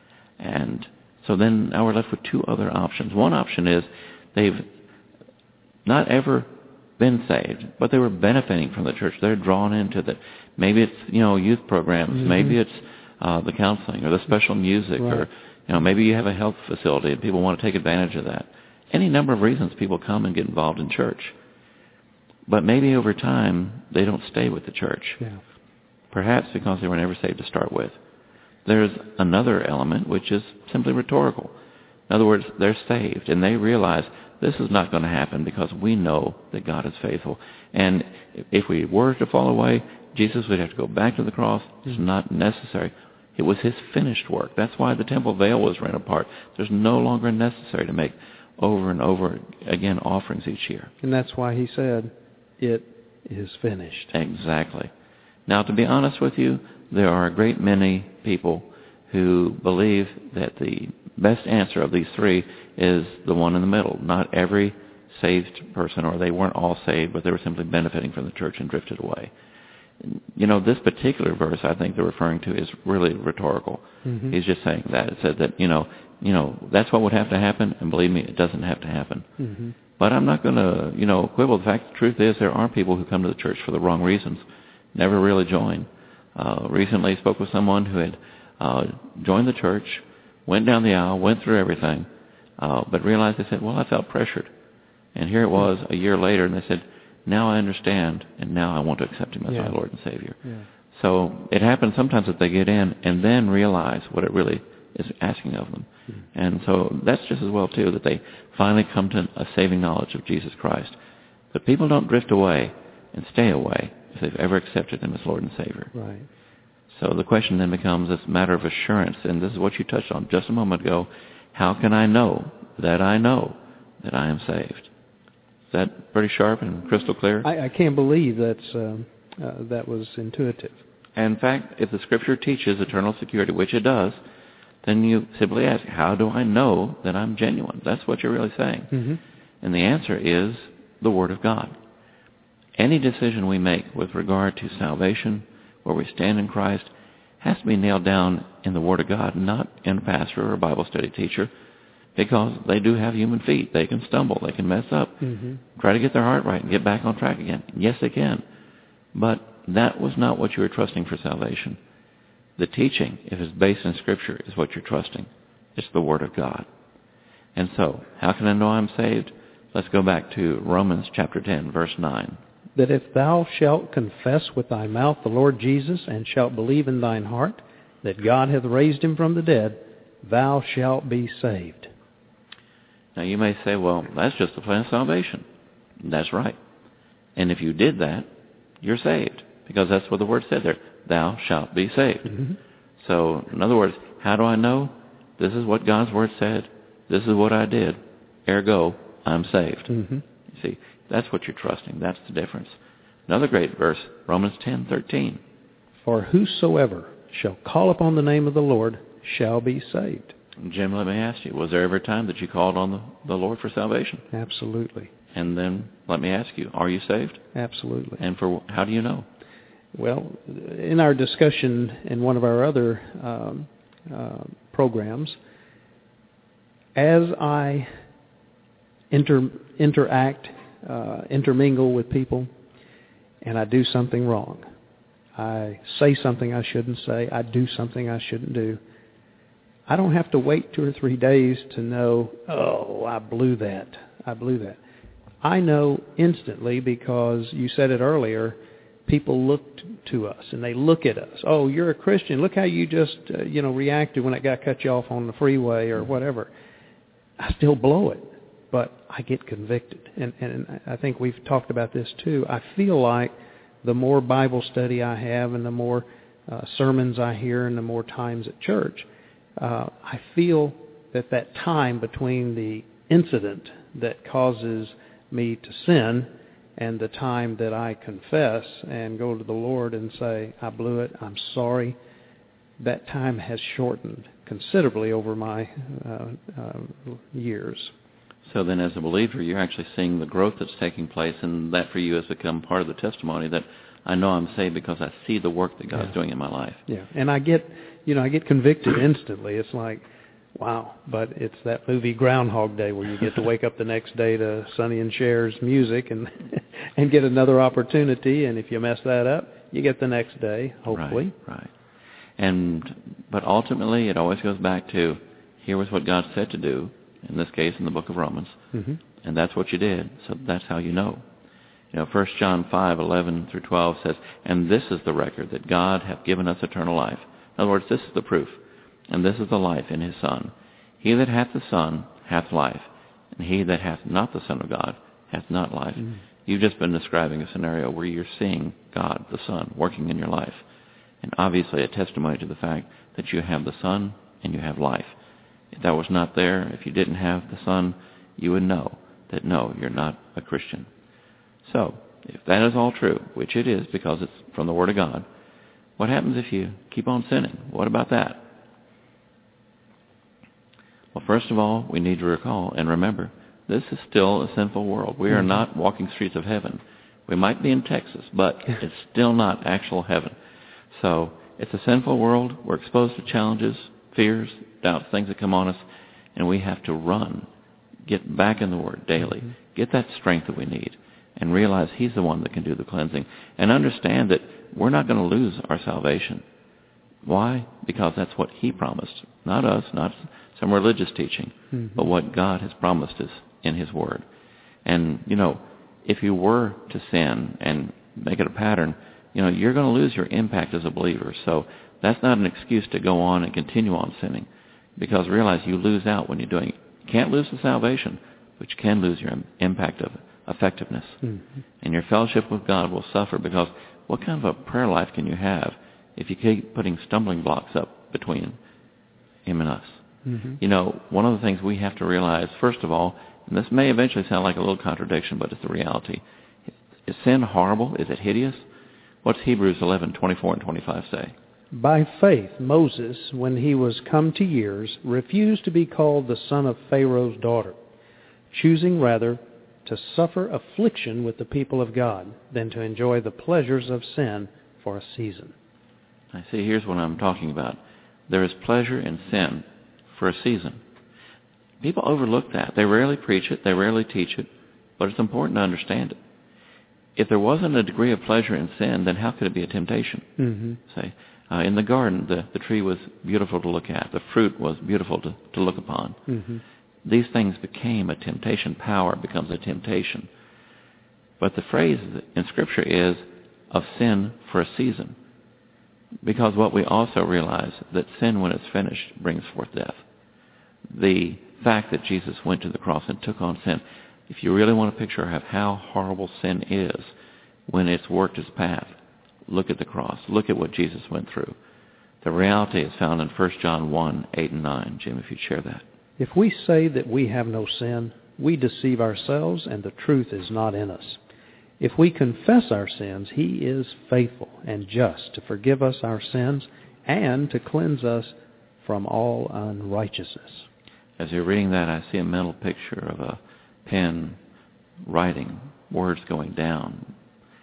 And so then now we're left with two other options. One option is they've not ever been saved, but they were benefiting from the church. They're drawn into that. Maybe it's, you know, youth programs. Mm-hmm. Maybe it's uh, the counseling or the special music, right. Or, you know, maybe you have a health facility and people want to take advantage of that. Any number of reasons people come and get involved in church. But maybe over time, they don't stay with the church. Yeah. Perhaps because they were never saved to start with. There's another element which is simply rhetorical. In other words, they're saved and they realize this is not going to happen because we know that God is faithful. And if we were to fall away, Jesus would have to go back to the cross. It's not necessary. It was his finished work. That's why the temple veil was rent apart. There's no longer necessary to make over and over again offerings each year. And that's why he said, it is finished. Exactly. Now, to be honest with you, there are a great many people who believe that the best answer of these three is the one in the middle. Not every saved person, or they weren't all saved, but they were simply benefiting from the church and drifted away. You know, this particular verse I think they're referring to is really rhetorical. Mm-hmm. He's just saying that. It said that, you know, you know, that's what would have to happen, and believe me, it doesn't have to happen. Mm-hmm. But I'm not going to, you know, quibble. The fact, the truth is, there are people who come to the church for the wrong reasons, never really join. Uh, recently I spoke with someone who had uh, joined the church, went down the aisle, went through everything, uh, but realized, they said, well, I felt pressured. And here it was a year later, and they said, now I understand, and now I want to accept him as yeah. my Lord and Savior. Yeah. So it happens sometimes that they get in and then realize what it really is asking of them. Mm-hmm. And so that's just as well, too, that they finally come to a saving knowledge of Jesus Christ. But people don't drift away and stay away if they've ever accepted him as Lord and Savior. Right. So the question then becomes this matter of assurance, and this is what you touched on just a moment ago. How can I know that I know that I am saved? Is that pretty sharp and crystal clear? I, I can't believe that's um, uh, that was intuitive. And in fact, if the Scripture teaches eternal security, which it does, then you simply ask, how do I know that I'm genuine? That's what you're really saying. Mm-hmm. And the answer is the Word of God. Any decision we make with regard to salvation, where we stand in Christ, has to be nailed down in the Word of God, not in a pastor or a Bible study teacher, because they do have human feet. They can stumble. They can mess up. Mm-hmm. Try to get their heart right and get back on track again. Yes, they can. But that was not what you were trusting for salvation. The teaching, if it's based in Scripture, is what you're trusting. It's the Word of God. And so, how can I know I'm saved? Let's go back to Romans chapter ten, verse nine. That if thou shalt confess with thy mouth the Lord Jesus, and shalt believe in thine heart that God hath raised him from the dead, thou shalt be saved. Now you may say, well, that's just the plan of salvation. That's right. And if you did that, you're saved, because that's what the Word said there. Thou shalt be saved. Mm-hmm. So, in other words, how do I know? This is what God's Word said. This is what I did. Ergo, I'm saved. Mm-hmm. You see, that's what you're trusting. That's the difference. Another great verse, Romans ten thirteen. For whosoever shall call upon the name of the Lord shall be saved. Jim, let me ask you, was there ever a time that you called on the, the Lord for salvation? Absolutely. And then let me ask you, are you saved? Absolutely. And for how do you know? Well, in our discussion in one of our other um, uh, programs, as I inter- interact, uh, intermingle with people, and I do something wrong, I say something I shouldn't say, I do something I shouldn't do, I don't have to wait two or three days to know, oh, I blew that, I blew that. I know instantly, because you said it earlier, people look to us and they look at us. Oh, you're a Christian. Look how you just, uh, you know, reacted when that guy cut you off on the freeway or whatever. I still blow it, but I get convicted. And, and I think we've talked about this too. I feel like the more Bible study I have and the more uh, sermons I hear and the more times at church, uh, I feel that that time between the incident that causes me to sin and the time that I confess and go to the Lord and say, I blew it, I'm sorry, that time has shortened considerably over my uh, uh, years. So then as a believer, you're actually seeing the growth that's taking place, and that for you has become part of the testimony that I know I'm saved because I see the work that God's yeah. doing in my life. Yeah, and I get, you know, I get convicted instantly. It's like, wow, but it's that movie Groundhog Day where you get to wake up the next day to Sonny and Cher's music and and get another opportunity, and if you mess that up, you get the next day, hopefully. Right, right. And but ultimately, it always goes back to, here was what God said to do, in this case in the book of Romans, mm-hmm. and that's what you did, so that's how you know. You know, First John five eleven through twelve says, and this is the record, that God hath given us eternal life. In other words, this is the proof. And this is the life in his Son. He that hath the Son hath life, and he that hath not the Son of God hath not life. Mm. You've just been describing a scenario where you're seeing God, the Son, working in your life. And obviously a testimony to the fact that you have the Son and you have life. If that was not there, if you didn't have the Son, you would know that no, you're not a Christian. So, if that is all true, which it is because it's from the Word of God, What happens if you keep on sinning? What about that? Well, first of all, we need to recall and remember, this is still a sinful world. We are mm-hmm. not walking streets of heaven. We might be in Texas, but it's still not actual heaven. So it's a sinful world. We're exposed to challenges, fears, doubts, things that come on us, and we have to run, get back in the Word daily, mm-hmm. get that strength that we need, and realize He's the one that can do the cleansing, and understand that we're not going to lose our salvation. Why? Because that's what He promised. Not us, not some religious teaching, mm-hmm. but what God has promised us in His Word. And, you know, if you were to sin and make it a pattern, you know, you're going to lose your impact as a believer. So that's not an excuse to go on and continue on sinning, because realize you lose out when you're doing it. You can't lose the salvation, but you can lose your impact of effectiveness. Mm-hmm. And your fellowship with God will suffer, because what kind of a prayer life can you have if you keep putting stumbling blocks up between Him and us? Mm-hmm. You know, one of the things we have to realize, first of all, and this may eventually sound like a little contradiction, but it's the reality. Is sin horrible? Is it hideous? What's Hebrews eleven, twenty-four and twenty-five say? By faith, Moses, when he was come to years, refused to be called the son of Pharaoh's daughter, choosing rather to suffer affliction with the people of God than to enjoy the pleasures of sin for a season. I see, here's what I'm talking about. There is pleasure in sin for a season. People overlook that. They rarely preach it. They rarely teach it. But it's important to understand it. If there wasn't a degree of pleasure in sin, then how could it be a temptation? Mm-hmm. Say, uh, in the garden, the, the tree was beautiful to look at. The fruit was beautiful to, to look upon. Mm-hmm. These things became a temptation. Power becomes a temptation. But the phrase in Scripture is of sin for a season. Because what we also realize, that sin, when it's finished, brings forth death. The fact that Jesus went to the cross and took on sin, if you really want a picture of how horrible sin is when it's worked its path, look at the cross. Look at what Jesus went through. The reality is found in First John one, eight and nine. Jim, if you'd share that. If we say that we have no sin, we deceive ourselves, and the truth is not in us. If we confess our sins, He is faithful and just to forgive us our sins and to cleanse us from all unrighteousness. As you're reading that, I see a mental picture of a pen writing, words going down.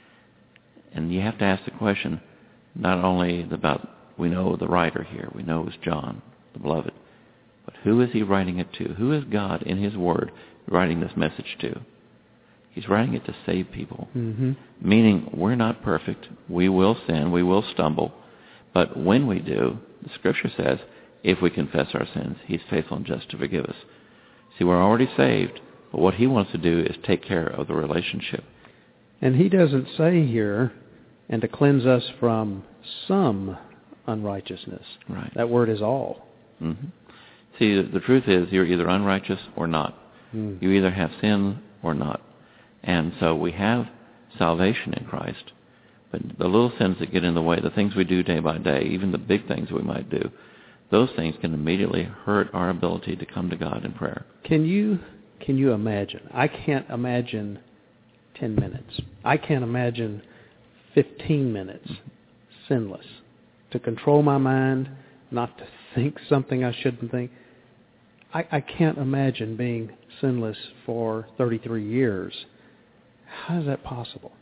And you have to ask the question, not only about, we know the writer here, we know it's John, the beloved, but who is he writing it to? Who is God in His Word writing this message to? He's writing it to save people, mm-hmm. meaning we're not perfect. We will sin. We will stumble. But when we do, the Scripture says, if we confess our sins, He's faithful and just to forgive us. See, we're already saved, but what He wants to do is take care of the relationship. And He doesn't say here, and to cleanse us from some unrighteousness. Right. That word is all. Mm-hmm. See, the, the truth is you're either unrighteous or not. Mm. You either have sin or not. And so we have salvation in Christ. But the little sins that get in the way, the things we do day by day, even the big things we might do, those things can immediately hurt our ability to come to God in prayer. Can you can you imagine? I can't imagine ten minutes. I can't imagine fifteen minutes mm-hmm. sinless. To control my mind, not to think something I shouldn't think. I, I can't imagine being sinless for thirty-three years. How is that possible?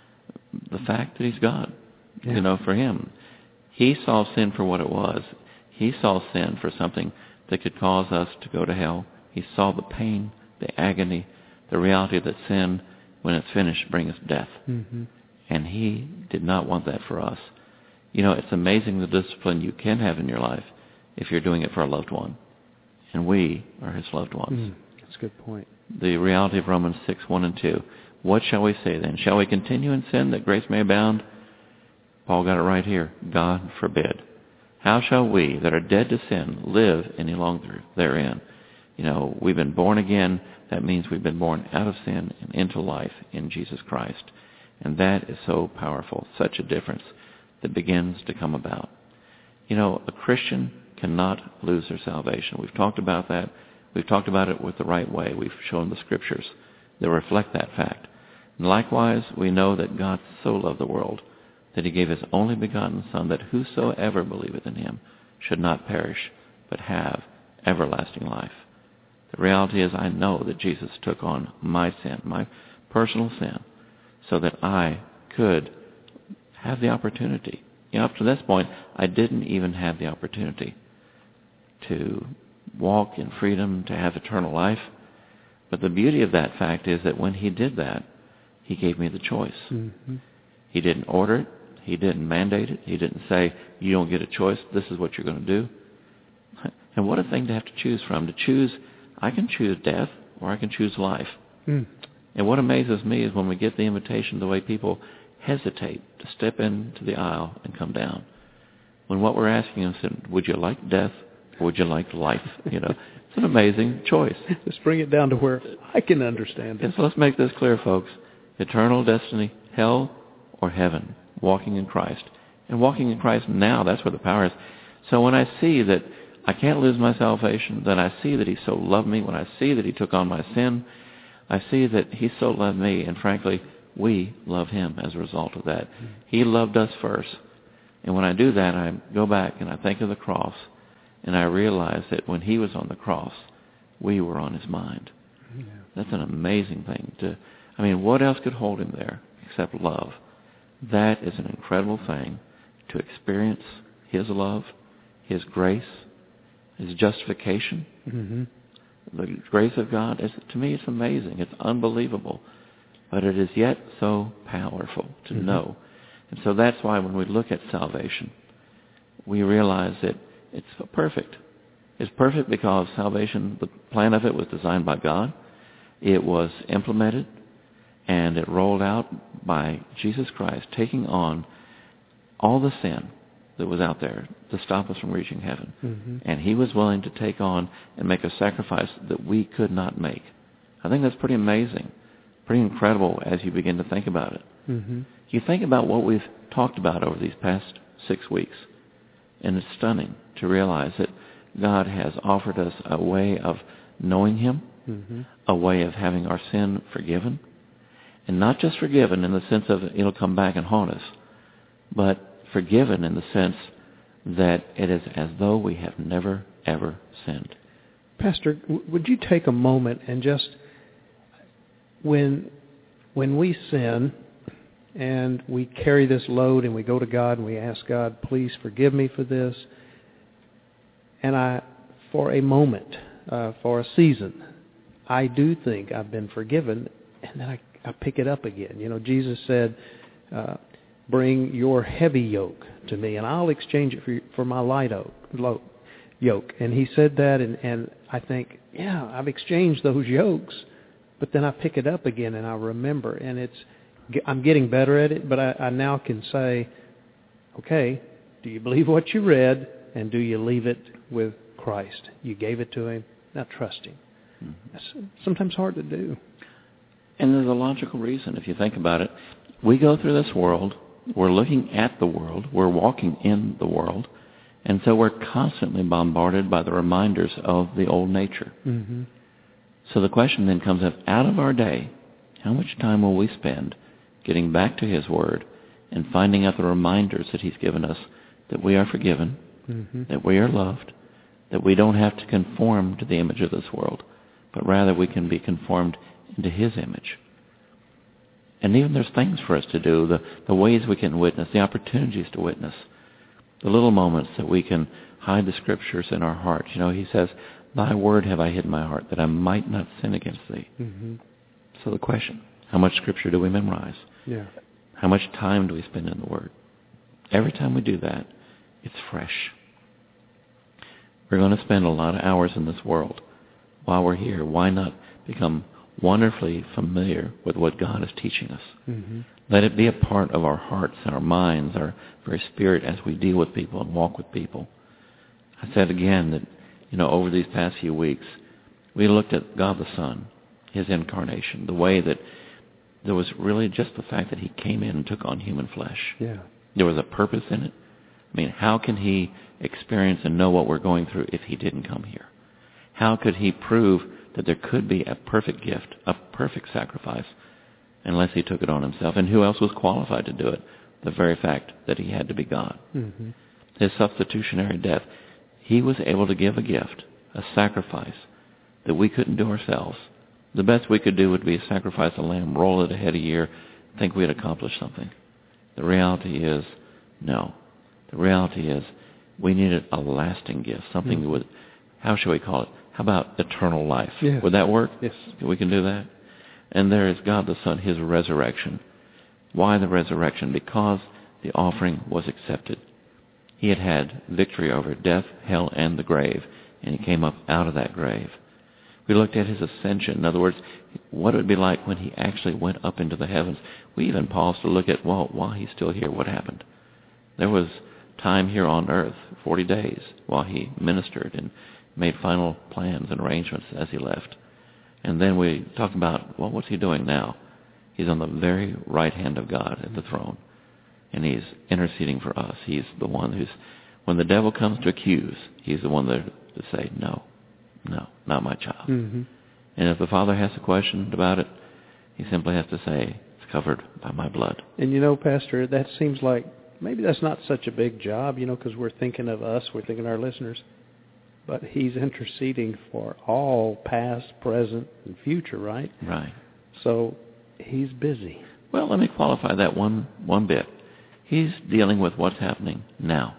The fact that He's God. Yeah. You know, for Him. He saw sin for what it was. He saw sin for something that could cause us to go to hell. He saw the pain, the agony, the reality that sin, when it's finished, brings death. Mm-hmm. And He did not want that for us. You know, it's amazing the discipline you can have in your life if you're doing it for a loved one. And we are His loved ones. Mm, that's a good point. The reality of Romans six, one and two. What shall we say then? Shall we continue in sin that grace may abound? Paul got it right here. God forbid. How shall we that are dead to sin live any longer therein? You know, we've been born again. That means we've been born out of sin and into life in Jesus Christ. And that is so powerful, such a difference that begins to come about. You know, a Christian cannot lose their salvation. We've talked about that. We've talked about it with the right way. We've shown the Scriptures that reflect that fact. And likewise, we know that God so loved the world that he gave his only begotten Son, that whosoever believeth in him should not perish, but have everlasting life. The reality is, I know that Jesus took on my sin, my personal sin, so that I could have the opportunity. You know, up to this point, I didn't even have the opportunity to walk in freedom, to have eternal life. But the beauty of that fact is that when he did that, he gave me the choice. Mm-hmm. He didn't order it. He didn't mandate it. He didn't say, you don't get a choice. This is what you're going to do. And what a thing to have to choose from. To choose, I can choose death or I can choose life. Mm. And what amazes me is when we get the invitation, the way people hesitate to step into the aisle and come down. When what we're asking them is, would you like death or would you like life? You know, it's an amazing choice. Just bring it down to where I can understand it. And so let's make this clear, folks. Eternal destiny, hell or heaven, walking in Christ. And walking in Christ now, that's where the power is. So when I see that I can't lose my salvation, that I see that he so loved me, when I see that he took on my sin, I see that he so loved me, and frankly, we love him as a result of that. Mm-hmm. He loved us first. And when I do that, I go back and I think of the cross, and I realize that when he was on the cross, we were on his mind. Yeah. That's an amazing thing. To, I mean, what else could hold him there except love? That is an incredible thing, to experience his love, his grace, his justification. Mm-hmm. The grace of God, is, to me, it's amazing. It's unbelievable. But it is yet so powerful to mm-hmm. know. And so that's why when we look at salvation, we realize that it's perfect. It's perfect because salvation, the plan of it was designed by God. It was implemented and it rolled out by Jesus Christ, taking on all the sin that was out there to stop us from reaching heaven. Mm-hmm. And he was willing to take on and make a sacrifice that we could not make. I think that's pretty amazing, pretty incredible as you begin to think about it. Mm-hmm. You think about what we've talked about over these past six weeks, and it's stunning to realize that God has offered us a way of knowing him, mm-hmm. a way of having our sin forgiven, and not just forgiven in the sense of it'll come back and haunt us, but forgiven in the sense that it is as though we have never, ever sinned. Pastor, w- would you take a moment and just, when when we sin and we carry this load and we go to God and we ask God, please forgive me for this, and I, for a moment, uh, for a season, I do think I've been forgiven, and then I, I pick it up again. You know, Jesus said, uh, bring your heavy yoke to me, and I'll exchange it for, for my light oak, yoke. And he said that, and, and I think, yeah, I've exchanged those yokes, but then I pick it up again, and I remember, and it's I'm getting better at it, but I, I now can say, okay, do you believe what you read, and do you leave it with Christ? You gave it to him, now trust him. Mm-hmm. That's sometimes hard to do. And there's a logical reason, if you think about it. We go through this world, we're looking at the world, we're walking in the world, and so we're constantly bombarded by the reminders of the old nature. Mm-hmm. So the question then comes up, out of our day, how much time will we spend getting back to his word and finding out the reminders that he's given us that we are forgiven, mm-hmm. that we are loved, that we don't have to conform to the image of this world, but rather we can be conformed into his image. And even there's things for us to do, the, the ways we can witness, the opportunities to witness, the little moments that we can hide the scriptures in our hearts. You know, he says, thy word have I hid in my heart, that I might not sin against thee. Mm-hmm. So the question, how much scripture do we memorize? Yeah. How much time do we spend in the word? Every time we do that, it's fresh. We're going to spend a lot of hours in this world. While we're here, why not become wonderfully familiar with what God is teaching us? Mm-hmm. Let it be a part of our hearts, our minds, our very spirit as we deal with people and walk with people. I said again that, you know, over these past few weeks, we looked at God the Son, his incarnation, the way that there was really just the fact that he came in and took on human flesh. Yeah. There was a purpose in it. I mean, how can he experience and know what we're going through if he didn't come here? How could he prove that there could be a perfect gift, a perfect sacrifice, unless he took it on himself? And who else was qualified to do it the very fact that he had to be God. Mm-hmm. His substitutionary death, he was able to give a gift, a sacrifice that we couldn't do ourselves. The best we could do would be sacrifice a lamb, roll it ahead a year, think we had accomplished something. The reality is, no. The reality is, we needed a lasting gift, something mm-hmm. with, how shall we call it? How about eternal life? Yes. Would that work? Yes. We can do that. And there is God the Son, his resurrection. Why the resurrection? Because the offering was accepted. He had had victory over death, hell, and the grave, and he came up out of that grave. We looked at his ascension. In other words, what it would be like when he actually went up into the heavens. We even paused to look at, well, while he's still here, what happened? There was time here on earth, forty days, while he ministered and made final plans and arrangements as he left. And then we talked about, well, what's he doing now? He's on the very right hand of God at the throne. And he's interceding for us. He's the one who's, when the devil comes to accuse, he's the one there to say, no, no, not my child. Mm-hmm. And if the Father has a question about it, he simply has to say, it's covered by my blood. And you know, Pastor, that seems like maybe that's not such a big job, you know, because we're thinking of us, we're thinking of our listeners. But he's interceding for all past, present, and future, right? Right. So he's busy. Well, let me qualify that one one bit. He's dealing with what's happening now.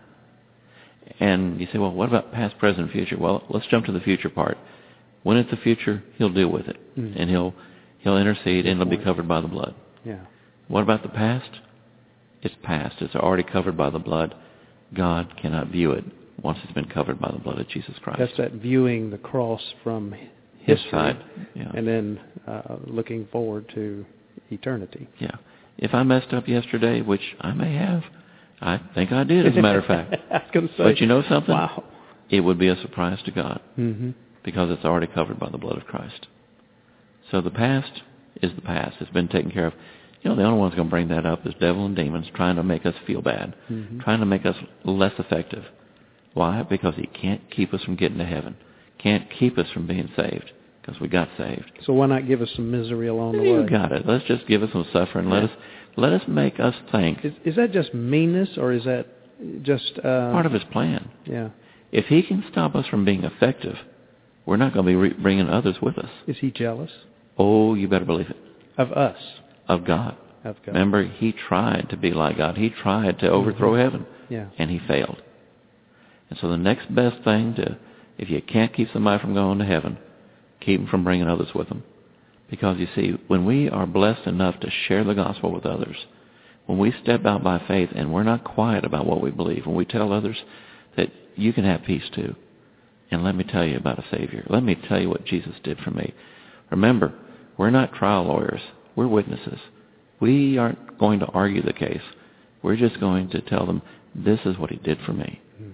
And you say, well, what about past, present, future? Well, let's jump to the future part. When it's the future, he'll deal with it. Mm-hmm. And he'll he'll intercede, and it'll be covered by the blood. Yeah. What about the past? It's past. It's already covered by the blood. God cannot view it once it's been covered by the blood of Jesus Christ. That's that viewing the cross from his history, side, yeah. And then uh, looking forward to eternity. Yeah. If I messed up yesterday, which I may have, I think I did, as a matter of fact. I was going to say. But you know something? Wow. It would be a surprise to God mm-hmm. because it's already covered by the blood of Christ. So the past is the past. It's been taken care of. You know, the only one's going to bring that up is devil and demons trying to make us feel bad, mm-hmm. trying to make us less effective. Why? Because he can't keep us from getting to heaven. Can't keep us from being saved because we got saved. So why not give us some misery along the you way? You got it. Let's just give us some suffering. Let yeah. us let us make us think. Is, is that just meanness, or is that just uh, part of his plan? Yeah. If he can stop us from being effective, we're not going to be re- bringing others with us. Is he jealous? Oh, you better believe it. Of us. Of God. Of God. Remember, he tried to be like God. He tried to overthrow mm-hmm. heaven, yeah. and he failed. And so the next best thing to, if you can't keep somebody from going to heaven, keep them from bringing others with them. Because you see, when we are blessed enough to share the gospel with others, when we step out by faith and we're not quiet about what we believe, when we tell others that you can have peace too, and let me tell you about a Savior. Let me tell you what Jesus did for me. Remember, we're not trial lawyers. We're witnesses. We aren't going to argue the case. We're just going to tell them, this is what he did for me. Hmm.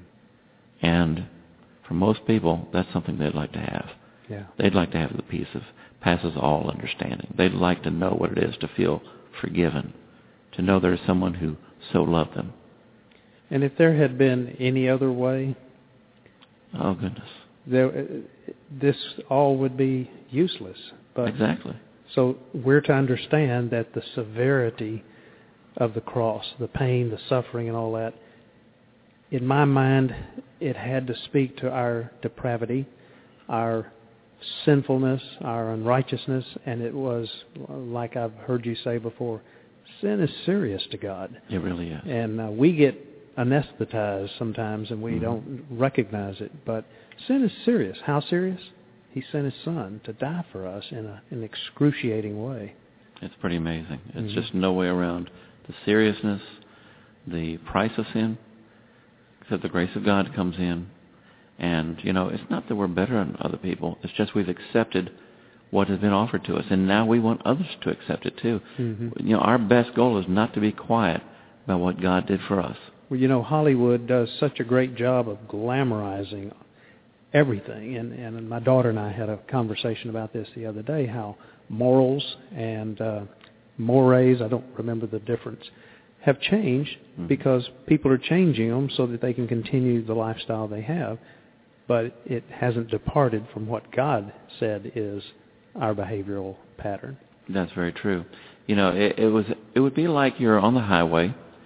And for most people, that's something they'd like to have. Yeah. They'd like to have the peace of passes all understanding. They'd like to know what it is to feel forgiven, to know there's someone who so loved them. And if there had been any other way, oh goodness, there, this all would be useless. But exactly. So we're to understand that the severity of the cross, the pain, the suffering, and all that, in my mind, it had to speak to our depravity, our sinfulness, our unrighteousness, and it was, like I've heard you say before, sin is serious to God. It really is. And uh, we get anesthetized sometimes, and we mm-hmm. don't recognize it. But sin is serious. How serious? He sent his son to die for us in a, an excruciating way. It's pretty amazing. It's mm-hmm. just no way around the seriousness, the price of sin, except the grace of God comes in. And, you know, it's not that we're better than other people. It's just we've accepted what has been offered to us. And now we want others to accept it, too. Mm-hmm. You know, our best goal is not to be quiet about what God did for us. Well, you know, Hollywood does such a great job of glamorizing everything. And, and my daughter and I had a conversation about this the other day, how morals and uh, mores, I don't remember the difference, have changed mm-hmm. because people are changing them so that they can continue the lifestyle they have. But it hasn't departed from what God said is our behavioral pattern. That's very true. You know, it, it was it would be like you're on the highway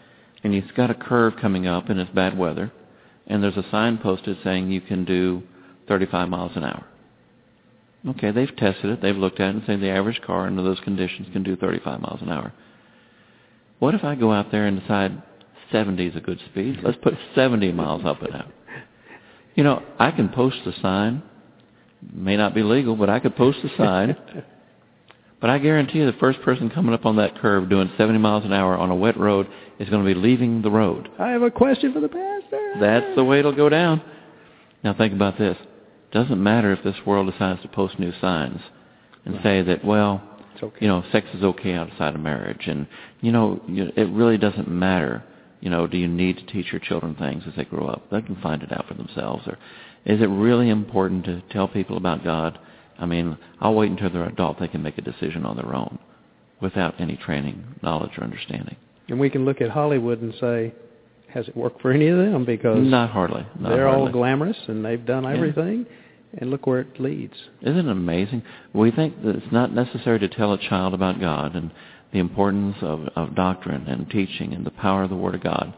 and you've got a curve coming up and it's bad weather, and there's a sign posted saying you can do thirty-five miles an hour. Okay, they've tested it. They've looked at it and say the average car under those conditions can do thirty-five miles an hour. What if I go out there and decide seventy is a good speed? Let's put seventy miles up and out. You know, I can post a sign. May not be legal, but I could post a sign. But I guarantee you the first person coming up on that curve doing seventy miles an hour on a wet road is going to be leaving the road. I have a question for the pastor. That's the way it'll go down. Now think about this. Doesn't matter if this world decides to post new signs and right. say that, well, it's okay. you know, sex is okay outside of marriage. And, you know, it really doesn't matter. You know, do you need to teach your children things as they grow up? They can find it out for themselves. Or is it really important to tell people about God? I mean, I'll wait until they're adult. They can make a decision on their own without any training, knowledge, or understanding. And we can look at Hollywood and say, has it worked for any of them? Because not hardly. Not they're hardly. all glamorous and they've done everything. Yeah. And look where it leads. Isn't it amazing? We think that it's not necessary to tell a child about God and the importance of, of doctrine and teaching and the power of the Word of God.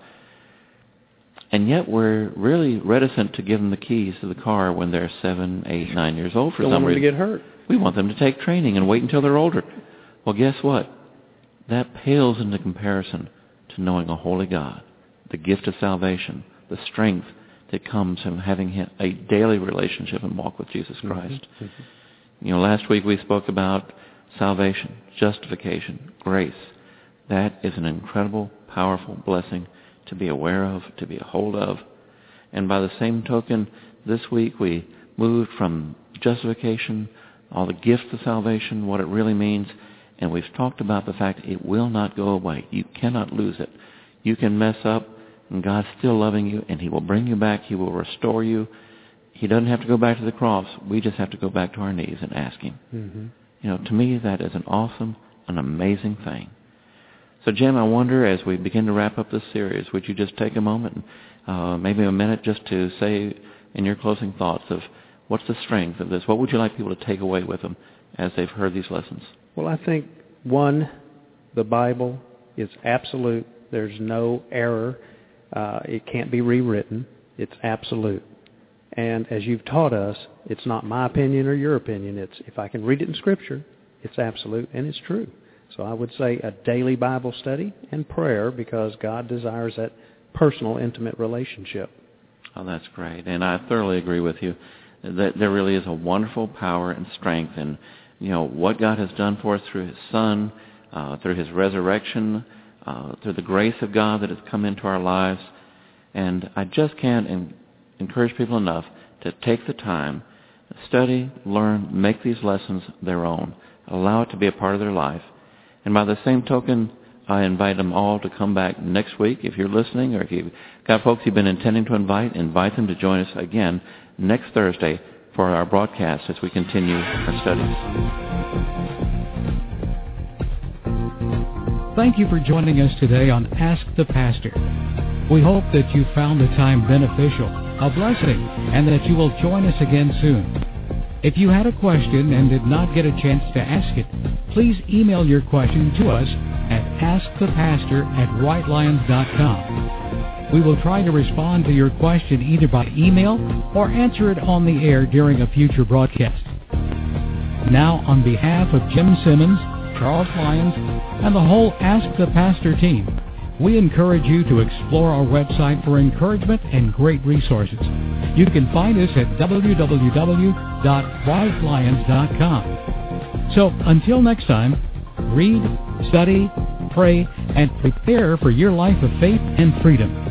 And yet we're really reticent to give them the keys to the car when they're seven, eight, nine years old for Don't some want reason. them to get hurt. We want them to take training and wait until they're older. Well, guess what? That pales into comparison to knowing a holy God, the gift of salvation, the strength that comes from having a daily relationship and walk with Jesus Christ. Mm-hmm. Mm-hmm. You know, last week we spoke about salvation, justification, grace. That is an incredible, powerful blessing to be aware of, to be a hold of. And by the same token, this week we moved from justification, all the gifts of salvation, what it really means, and we've talked about the fact it will not go away. You cannot lose it. You can mess up, and God's still loving you, and He will bring you back. He will restore you. He doesn't have to go back to the cross. We just have to go back to our knees and ask Him. Mm-hmm. You know, to me, that is an awesome, an amazing thing. So, Jim, I wonder, as we begin to wrap up this series, would you just take a moment, uh, maybe a minute, just to say in your closing thoughts of what's the strength of this? What would you like people to take away with them as they've heard these lessons? Well, I think, one, the Bible is absolute. There's no error. Uh, it can't be rewritten. It's absolute. And as you've taught us, it's not my opinion or your opinion. It's if I can read it in Scripture, it's absolute and it's true. So I would say a daily Bible study and prayer, because God desires that personal, intimate relationship. Oh, that's great. And I thoroughly agree with you that there really is a wonderful power and strength in, you know, what God has done for us through His Son, uh, through His resurrection, uh, through the grace of God that has come into our lives. And I just can't in- encourage people enough to take the time, study, learn, make these lessons their own, allow it to be a part of their life. And by the same token, I invite them all to come back next week. If you're listening, or if you've got folks you've been intending to invite, invite them to join us again next Thursday for our broadcast as we continue our studies. Thank you for joining us today on Ask the Pastor. We hope that you found the time beneficial, a blessing, and that you will join us again soon. If you had a question and did not get a chance to ask it, please email your question to us at ask the pastor at white lions dot com. We will try to respond to your question either by email or answer it on the air during a future broadcast. Now, on behalf of Jim Simmons, Charles Lyons, and the whole Ask the Pastor team, we encourage you to explore our website for encouragement and great resources. You can find us at w w w dot white lions dot com. So until next time, read, study, pray, and prepare for your life of faith and freedom.